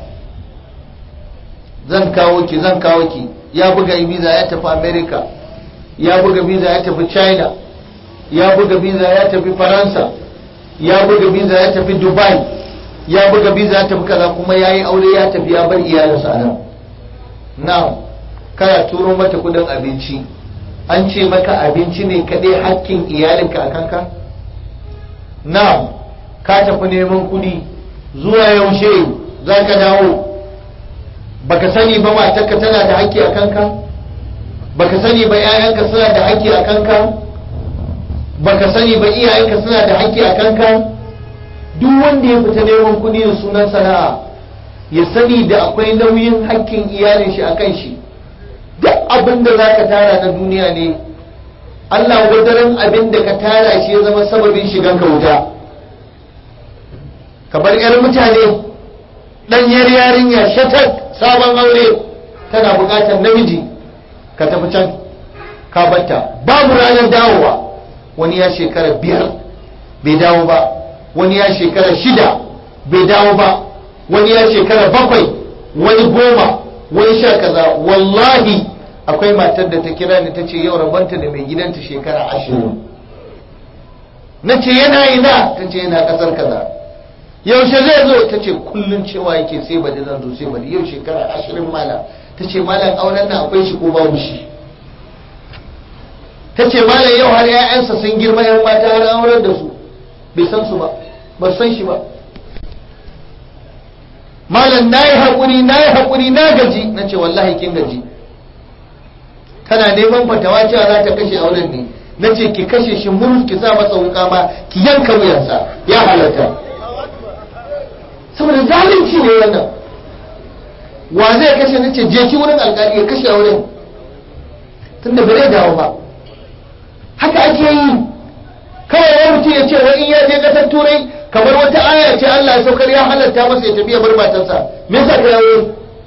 Zan kawo ki, ya buga biza ya tafi America, ya buga biza ya tafi China, ya buga biza ya tafi Faransa, ya buga biza ya tafi Dubai, ya buga biza ya tafi kaza, kuma ya yi aure ya tafi ya bar iyalinsa a nan. Now kana turo mata kudin abinci, an ce maka abinci ne kaɗai hakkin iyalinka a kanka? Na ka tafi neman kudi, zuwa yaushe za ka dawo? Baka sani ba matarka tana da hakki a kanka? Baka sani ba 'ya'yanka suna da hakki a kanka? Baka sani ba iyayenka suna da hakki a kanka? Duk wanda ya fita neman kudi da sunan sana'a ya sani da akwai nauyin hakkin iyalin shi a kan shi. Duk abin da za ka tara na duniya ne, Allah wadaran abin da ka tara shi ya zama sababin shigan ka wuta. Ka bar 'yar mutane ɗanyar yarinya shatar sabon aure tana buƙatar namiji, ka tafi can ka batta, babu ranar dawowa. Wani ya shekara 5 bai dawo ba, wani ya shekara 6 bai dawo ba, wani ya shekara 7, wani 10, wani 10 kaza. Wallahi akwai matar da ta kira ni ta ce yau rabanta da mai gidanta shekara 20. na ce yana ina? Ta ce yana kasar kaza. Yaushe zai zo? Ta ce kullum cewa yake sai bari zan zo, sai bari. Yau shekara 20 malam. Ta ce malam auren nan akwai shi ko babu shi? Ta ce malam yau har 'ya'yansa sun girma, 'yan mata har auren da su bai san su ba, ba san shi ba. Malam na yi haƙuri na gaji. Na ce wallahi kin gaji, tana neman fatawa cewa za ta kashe auren ne. Na ce ki kashe shi murus, ki sa masa wuka ma ki yanka wuyansa, ya halatta. Saboda zalunci ne wannan. Wa zai kashe? Na ce je ki wurin alƙali ya kashe auren, tunda bai dawo ba. Haka ake yi. Kawai wani mutum ya ce wa in ya je ƙasar turai kamar wata aya ce Allah ya saukar ya halatta masa ya tafi ya bar matarsa. Me yasa ka yawo?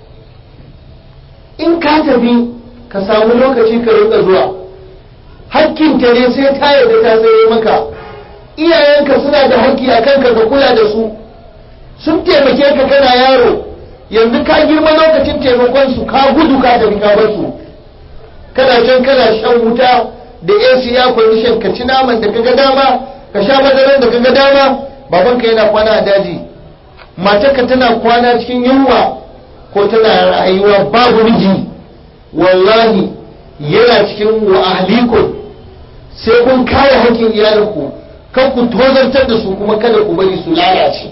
In ka tafi ka samu lokaci ka rinka zuwa, hakkinta ne sai ta yarda ta tsaye maka. Iyayenka suna da hakki a kanka ka kula da su, sun taimake ka kana yaro, yanzu ka girma lokacin taimakon su ka gudu ka tafi ka bar su, kana can kana shan wuta da AC ya condition, ka ci naman da kaga dama, ka sha madaran da kaga dama. Babanka yana kwana a daji, matarka tana kwana cikin yunwa ko tana rayuwa babu miji. Wallahi yana cikin wa ahlikum, sai kun kare hakkin iyalinku, kan ku tozartar da su kuma kada ku bari su lalace.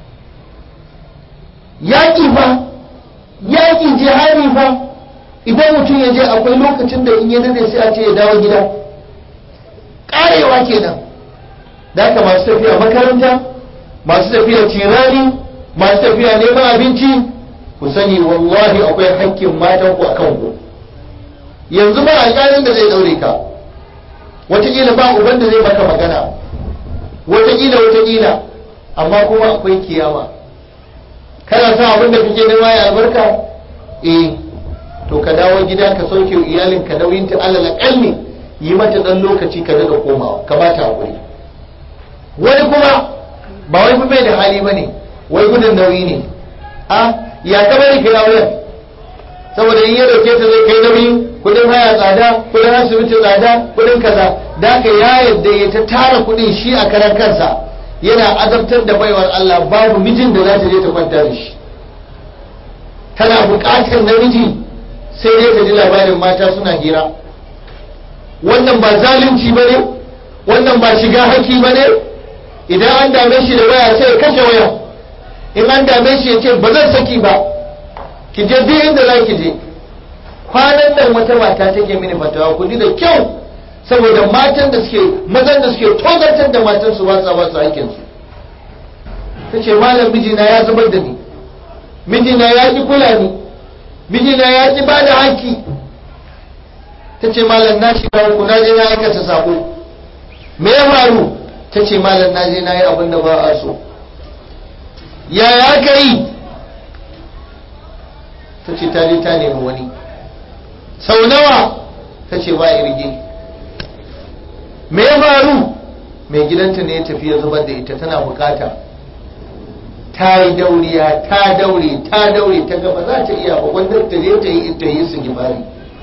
Yaƙi fa, yaƙi jihadi fa, idan mutum ya je akwai lokacin da in ya dade sai a ce ya dawo gida, ƙarewa kenan. Da haka masu tafiya makaranta, masu tafiya cirani, masu tafiya neman abinci, ku sani wallahi akwai hakkin matanku a kanku. Yanzu ba alƙalin da zai daure ka, wataƙila ba uban da zai maka magana, wataƙila, amma kuma akwai kiyama. Kana sa abin da kake nema ya albarka? To ka dawo gida ka sauke iyalinka nauyinta, alal aƙalli yi mata ɗan lokaci ka daga komawa, ka ba ta haƙuri. Wani kuma ba wai bai da hali ba ne, wai gudun nauyi ne. Ya ka bari ka auren, saboda in ya dauke ta zai kai nauyi, kudin haya tsada, kudin asibiti tsada, kudin kaza. Da ka ya yadda ya ta tara kudin shi a karan kansa, yana azabtar da baiwar Allah, babu mijin da za ta je ta kwanta da shi. Tana buƙatar namiji, sai dai ta ji labarin mata suna hira. Wannan ba zalunci ba ne? Wannan ba shiga haƙƙi ba ne? Idan an dame shi da waya sai ya kashe waya, in an dame shi ya ce ba zan saki ba, ki je duk inda za ki je. Kwanan nan wata mata take mini fatawa, ku ji da kyau, saboda mazan da suke tozartar da matansu ba sa ba su haƙƙinsu. Ta ce malam mijina ya zubar da ni, mijina ya ki kula ni, mijina ya ki ba da haƙƙi. Ta ce malam na shiga uku, na je na aikata sabo. Me ya faru? Ta ce malam na je na yi abin da ba a so. Yaya aka yi? Ta ce ta je ta nemi wani. Sau nawa? Ta ce ba irge. Me ya faru? Mai gidanta ne ya tafi ya zubar da ita, tana bukata. Ta yi dauriya, ta daure ta gaba za ta iya ba, wanda ta je ta yi su gibari.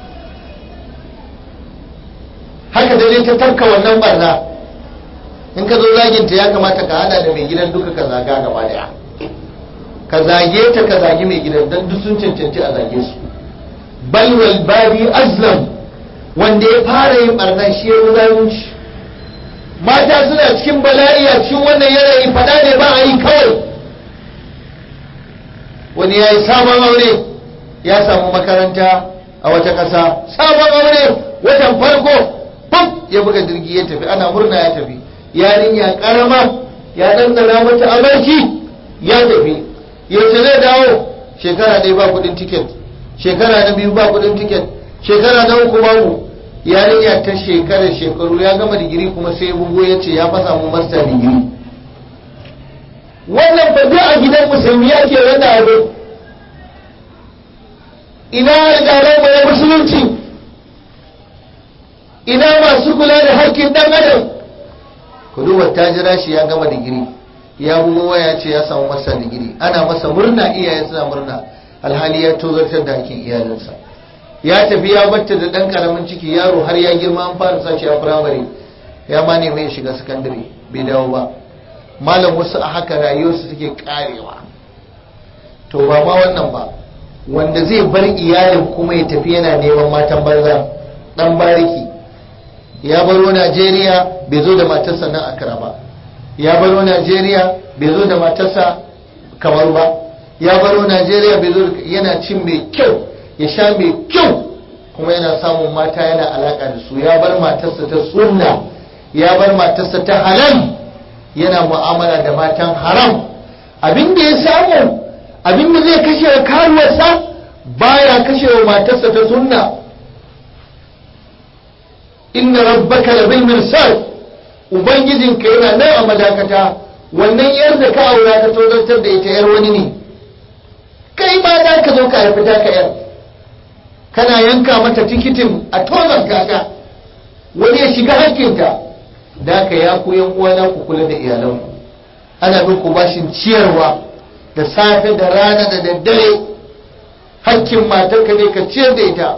Haka da ta tarka wannan barna. In ka zo zaginta ya kamata ka hada da mai gidan duka ka zaga gaba daya, ka zage ta ka zagi mai gidan, don duk sun cancanci a zage su. bal wal badi azlam, wanda ya fara yin barna shi ya zalunci. Mata suna cikin bala'i a cikin wannan yanayi, fada ne ba a yi kawai. Wani ya yi sabon aure, ya samu makaranta a wata ƙasa, sabon aure watan farko bam ya buga jirgi ya tafi, ana murna ya tafi. Yarinya karama ya dandana mata amarki ya tafi. Yaushe zai dawo? Shekara ɗaya ba kudin tiket, shekara na biyu ba kudin tiket, shekara na uku babu. Yarinya ta shekaru ya gama digiri kuma sai bugo ya ce ya fasa mu master digiri. Wannan ba zai a gidan musulmi yake wanda abu. Ina alƙalan mai musulunci, ina masu kula da haƙƙin ɗan adam. Ku duba, ta jira shi ya gama digiri, ya bugo waya ce ya samu masa digiri, ana masa murna, iyaye suna murna, alhali ya tozartar da hakkin iyalinsa. Ya tafi ya batta da ɗan ƙaramin ciki, yaro har ya girma, an fara sashi a firamare, ya ma nemi ya shiga sakandare, bai dawo ba. Malam, wasu a haka rayuwarsu take karewa. To ba ma wannan ba, wanda zai bar iyalin kuma ya tafi yana neman matan banza, ɗan bariki. Ya baro Najeriya bai zo da matarsa nan Accra ba, ya baro Najeriya bai zo da matarsa Kamaru ba, ya baro Najeriya bai zo, yana cin mai kyau, ya sha mai kyau, kuma yana samun mata yana alaka da su. Ya bar matarsa ta sunna, ya bar matarsa ta halal, yana mu'amala da matan haram. Abin da ya samu, abin da zai kashe wa karuwarsa, baya kashe wa matarsa ta sunna. Inna rabbaka labil mirsad, ubangijinka yana nan a madakata. Wannan yar da ka aura ka tozartar da ita yar wani ne, kai ma da ka zo ka haifi ta ka yar, kana yanka mata tikitin a tozar kaka, wani ya shiga hakkinta. Da ka ya ku yan uwana, ku kula da iyalanku. Ana bin ku bashin ciyarwa da safe da rana da daddare. Hakkin matarka ne ka ciyar da ita.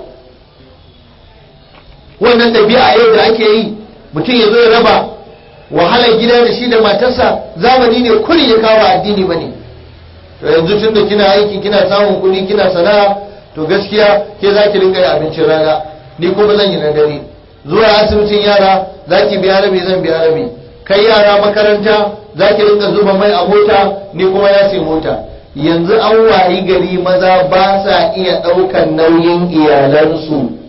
Wannan ɗabi'a yau da ake yi, mutum ya zo ya raba wahalar gida da shi da matarsa, zamani ne kuri ya kawo addini ba ne. To yanzu tun da kina aiki, kina samun kuɗi, kina sana'a, to gaskiya ke za ki rinka yi abincin rana, ni kuma zan yi na dare. Zuwa asibitin yara za ki biya rabi, zan biya rabi. Kai yara makaranta za ki rinka zuba mai a mota, ni kuma ya sai mota. Yanzu an wayi gari maza ba sa iya ɗaukan nauyin iyalansu.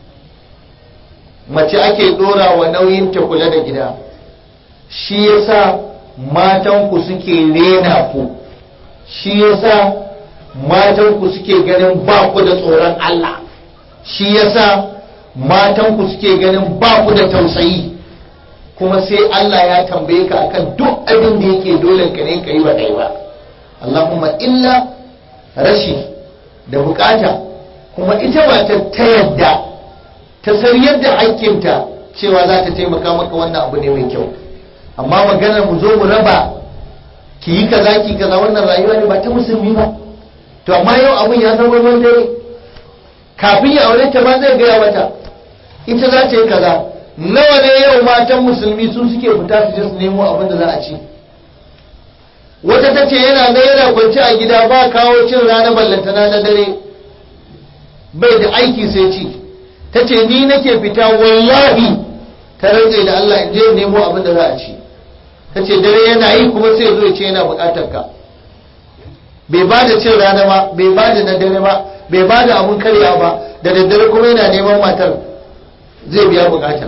Mace ake ɗora wa nauyin ta kula da gida. Shi yasa matanku suke rena ku, shi yasa matanku suke ganin ba ku da tsoron Allah, shi yasa matanku suke ganin ba ku da tausayi. Kuma sai Allah ya tambaye ka akan duk abin da yake dole ka ne ka yi wa ɗai ba. Allahumma illa rashi da bukata. Kuma ita matar ta yadda ta san yadda hakkinta cewa za ta taimaka maka, wannan abu ne mai kyau. Amma maganar mu zo mu raba, ki yi kaza ki kaza, wannan rayuwa ne ba ta musulmi ba. To amma yau abun ya zama ruwan dare. Kafin ya aure ta ma zai gaya mata ita za ta yi kaza. Nawa ne yau matan musulmi su suke fita su je su nemo abin da za a ci. Wata ta ce yana da yana kwance a gida, ba kawo cin rana ballantana na dare, bai da aiki sai ci. Ta ce ni nake fita wallahi, ta rantse da Allah in je nemo abin da za a ci. Ta ce dare yana yi kuma sai zo ya ce yana bukatar ka. Bai ba da cin rana ba, bai ba da na dare ba, bai ba da abun karya ba, da daddare kuma yana neman matar zai biya bukata.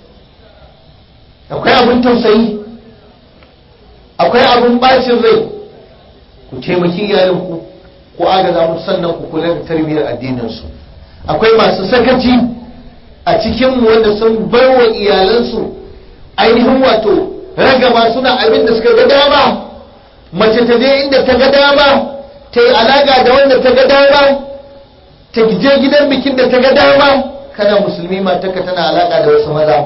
Akwai abun tausayi, akwai abun bacin rai. Ku taimaki iyalinku, ku agaza musu, sannan ku kula da tarbiyyar addininsu. Akwai masu sakaci a cikinmu wanda sun bar wa iyalansu ainihin wato ragama, suna abin da suka ga dama. Mace ta je inda ta ga dama, ta yi alaka da wanda ta ga dama, ta je gidan bikin da ta ga dama. Kana musulmi matarka tana alaka da wasu maza,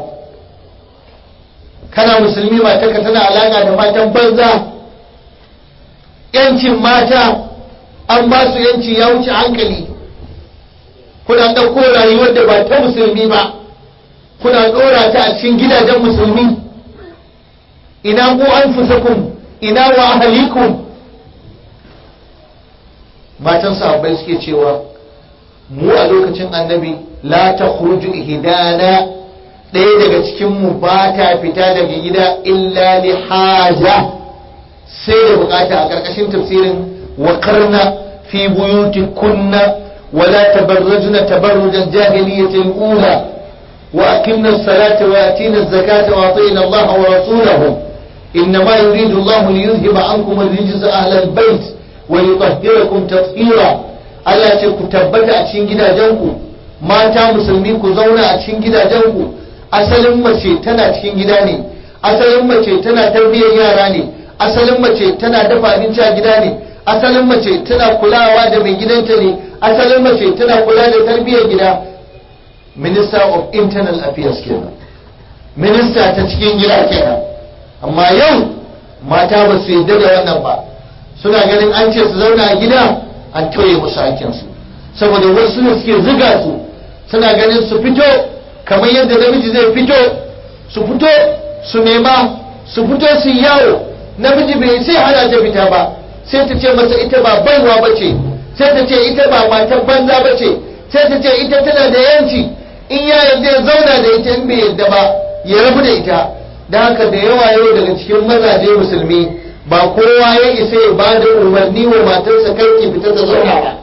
kana musulmi matarka tana alaka da matan banza. Yancin mata an ba su yanci ya wuce hankali. Kuna ɗauko rayuwar da ba ta musulmi ba, kuna ɗora ta a cikin gidajen musulmi. Ina ku anfusakum, ina wa ahalikum. Matan sahabbai suke cewa mu a lokacin annabi la takhruju ihdana, ɗaya daga cikin mu ba ta fita daga gida illa li haja, sai da bukata. A karkashin tafsirin wa qarna fi buyutikunna wa la tabarrajna tabarruj al-jahiliyyah al-ula wa aqimna as-salata wa atina az-zakata wa atina Allah wa rasulahu innama yuridu Allah li yuzhiba ankum ar-rijsa ahla al-bayt wa yutahhirakum tatheera. Allah ce ku tabbata a cikin gidajenku, mata musulmi ku zauna a cikin gidajenku. Asalin mace tana cikin gida ne, asalin mace tana tarbiyyar yara ne, asalin mace tana dafa abinci a gida ne, asalin mace tana kulawa da mai gidanta ne, asalin mace tana kula da tarbiyyar gida. Minister of Internal Affairs kenan, minista ta cikin gida kenan. Amma yau mata ba su yarda da wannan ba, suna ganin an ce su zauna a gida an tauye musu hakinsu, saboda wasu ne suke ziga su, suna ganin su fito kamar yadda namiji zai fito, su fito su nema, su fito su yawo. Namiji bai sai hana ta fita ba, sai ta ce masa ita ba baiwa bace, sai ta ce ita ba matar banza bace, sai ta ce ita tana da yanci, in ya yarda ya zauna da ita, in bai yarda ba ya rabu da ita. Da haka da yawa yau daga cikin mazaje musulmi ba kowa ya isa ya ba da umarni wa matarsa kai ki fita ta zauna ba.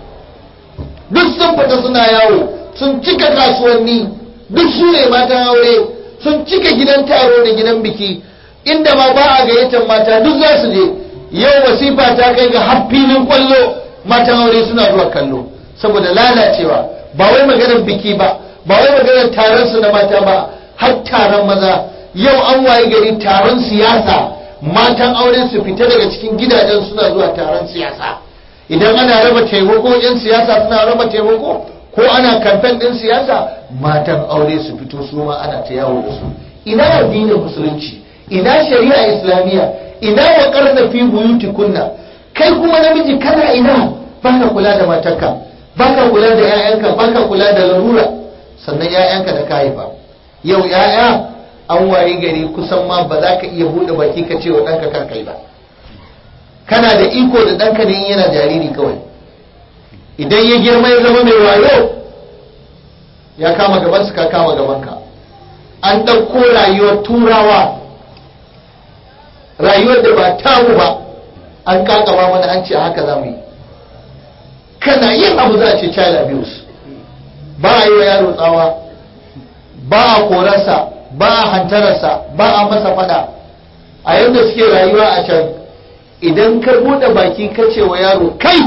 Duk sun fita suna yawo, sun cika kasuwanni, duk su ne matan aure, sun cika gidan taro da gidan biki, inda ma ba a gayyatar mata duk za su je. Yau wasifa ta kai ga har filin kwallo matan aure suna zuwa kallo, saboda lalacewa. Ba wai maganar biki ba, ba wai maganar taron su na mata ba, har taron maza. Yau an waye gari taron siyasa, matan aure su fita daga cikin gidajen suna zuwa taron siyasa. Idan ana raba taimako, yan siyasa suna raba taimako, ko ana kamfen ɗin siyasa, matan aure su fito su ma ana ta yawo da su. Ina addinin musulunci, ina shari'a islamiyya, ina wa qarna fi buyutikunna. Kai kuma namiji kana ina, baka kula da matarka, baka kula da 'ya'yanka, baka kula da larura, sannan 'ya'yanka da ka haifa. Yau 'ya'ya an waye gari kusan ma ba za ka iya buɗe baki ka ce wa ɗanka kar kai ba. Kana da iko da ɗanka ne yana jariri kawai. Idan ya girma ya zama mai wayo, ya kama gabansa ka kama gabanka. An ɗauko rayuwar turawa, rayuwar da ba tamu ba, an kakaba mana an ce haka za mu yi. Kana yin abu za a ce child abuse, ba a yi wa yaro tsawa, ba a korarsa, ba a hantararsa, ba a masa fada. A yadda suke rayuwa a can, idan ka buɗe baki ka ce wa yaro kai,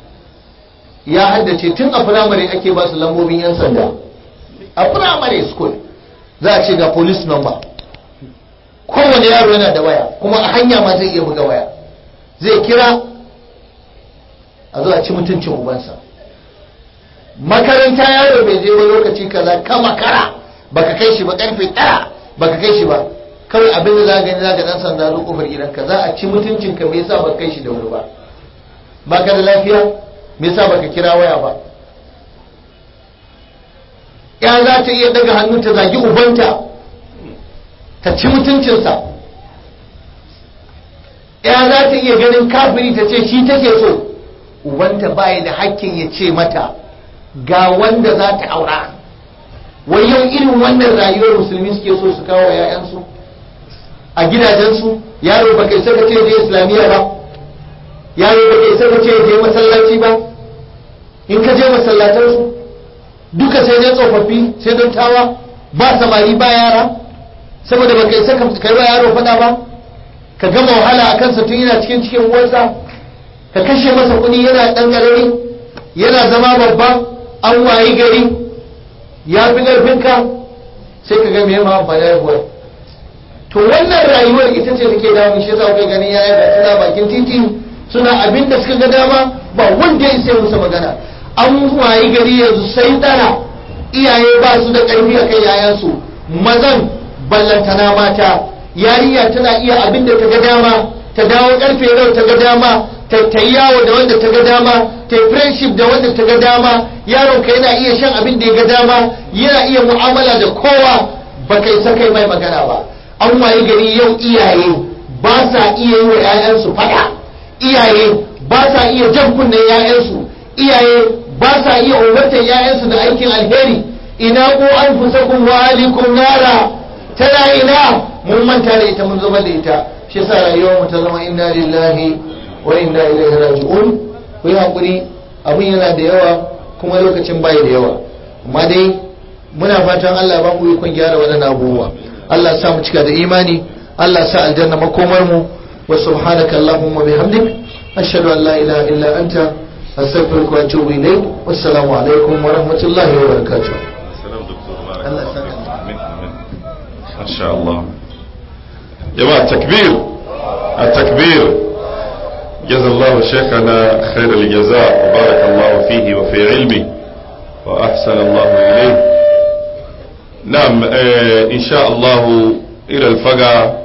ya haddace tun a firamare ake ba su lambobin 'yan sanda. A firamare school za a ce ga police number. Kowane yaro yana da waya, kuma a hanya ma zai iya buga waya, zai kira a zo a ci mutuncin ubansa. Makaranta yaro bai je ba lokaci kaza ka makara, baka kai shi ba, karfe 1 baka kai shi ba, kawai abin da za gani za ga dan sanda zo kofar gidanka, za a ci mutuncinka. Me yasa baka kai shi da wuri ba? Baka da lafiya? Me yasa baka kira waya ba? Ya za ta iya daga hannu ta zagi ubanta, ta ci mutuncinsa. Ya za ta iya ganin kafiri ta ce shi take so, ubanta bai da hakkin ya ce mata ga wanda za ta aura. Wai yau irin wannan rayuwar musulmi suke so su kawo wa 'ya'yansu a gidajensu. Yaro baka isa ka ce je islamiyya ba, yaro baka isa ka ce je masallaci ba. In ka je masallatansu duka sai dai tsofaffi, sai don tawa, ba samari ba yara, saboda baka isa ka kai wa yaro fada ba. Ka gama wahala a kansa tun yana cikin uwarsa, ka kashe masa kuɗi yana ɗan ƙarami, yana zama babba, an wayi gari ya fi ƙarfinka, sai ka ga me ma amfani haihuwar. To wannan rayuwar ita ce take damun shi yasa kai ganin yaya ga suna bakin titi suna abin da suka ga dama, ba wanda ya sai musu magana. An wayi gari yanzu sai dara, iyaye ba su da ƙarfi a kai yayansu, mazan ballantana mata. Yarinya tana iya abin da ta ga dama, ta dawo karfe nawa ta ga dama, ta yawo da wanda ta ga dama, ta friendship da wanda ta ga dama. Yaron ka yana iya shan abin da ya ga dama, yana iya mu'amala da kowa, baka isa kai mai magana ba. An waye gari yau iyaye ba sa iya yi wa 'ya'yansu fada, iyaye ba sa iya jan kunnen 'ya'yansu, iyaye ba sa iya umartar ‘ya'yansu da aikin alheri. Ina ku an fusakun wa alikum nara, tana ina mun manta da ita, mun zubar da ita. Shi sa rayuwar mu ta zama inna lillahi wa inna ilaihi raji'un. Ku yi haƙuri, abin yana da yawa kuma lokacin bai da yawa, amma dai muna fatan Allah ba mu ikon gyara waɗannan abubuwa. Allah sa mu cika da imani, Allah sa aljanna makomar mu. Wa subhanaka allahumma bihamdik ashhadu an la ilaha illa anta astaghfiruka wa atubu ilayk. Wassalamu alaikum wa rahmatullahi wa barakatuh. Allah sa ما شاء الله. جماعة التكبير التكبير. جزا الله شيخنا خير الجزاء وبارك الله فيه وفي علمه وأحسن الله إليه. نعم إن شاء الله إلى الفقع